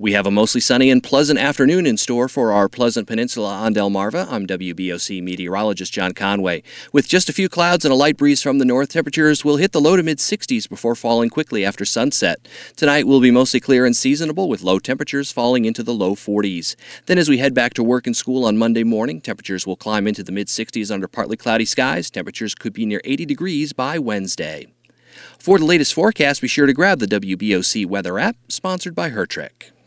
We have a mostly sunny and pleasant afternoon in store for our Pleasant Peninsula on Delmarva. I'm WBOC meteorologist John Conway. With just a few clouds and a light breeze from the north, temperatures will hit the low to mid-60s before falling quickly after sunset. Tonight will be mostly clear and seasonable, with low temperatures falling into the low 40s. Then as we head back to work and school on Monday morning, temperatures will climb into the mid-60s under partly cloudy skies. Temperatures could be near 80 degrees by Wednesday. For the latest forecast, be sure to grab the WBOC weather app, sponsored by Hertrich.